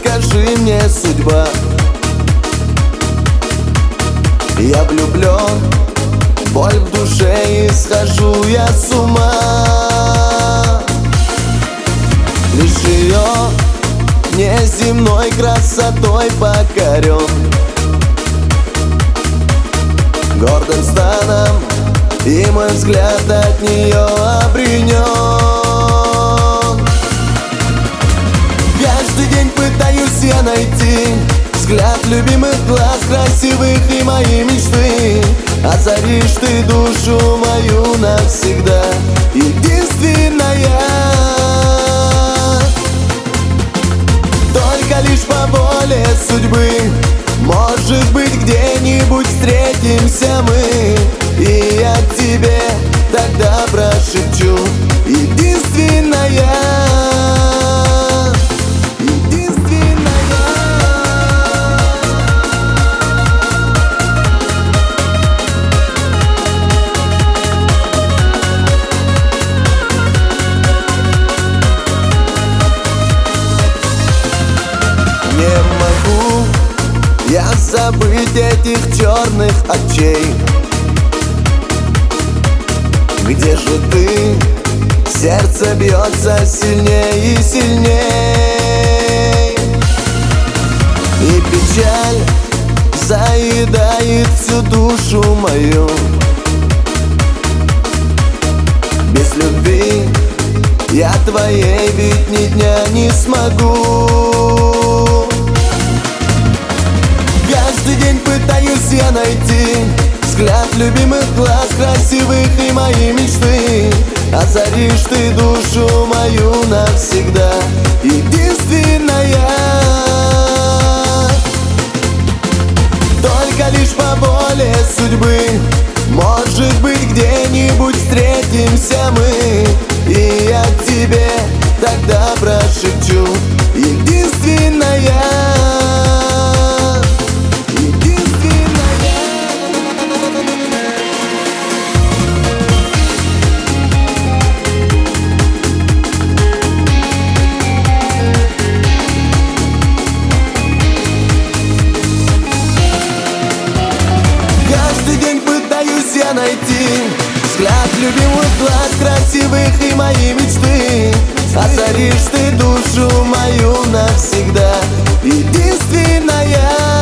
скажи мне, судьба. Я влюблен, боль в душе, и схожу я с ума. Лишь ее неземной красотой покорен, гордым станом, и мой взгляд от нее обренен. Каждый день пытаюсь я найти взгляд любимых глаз, красивых и мои мечты. Озаришь ты душу мою навсегда, единственная. Только лишь по воле судьбы, может быть, где-нибудь встретимся мы, и я тебе тогда прошепчу: единственная. Не могу я забыть этих черных очей. Где же ты? Сердце бьется сильней и сильней, и печаль заедает всю душу мою. Без любви я твоей ведь ни дня не смогу. Каждый день пытаюсь я найти взгляд любимых глаз, красивых и мои мечты. Озаришь ты душу мою навсегда, единственная. Только лишь по воле судьбы, может быть, где-нибудь встретимся мы, и я тебе тогда прошепчу: единственная. Найти взгляд любимых глаз, красивых и мои мечты. Озаришь ты душу мою навсегда, единственная.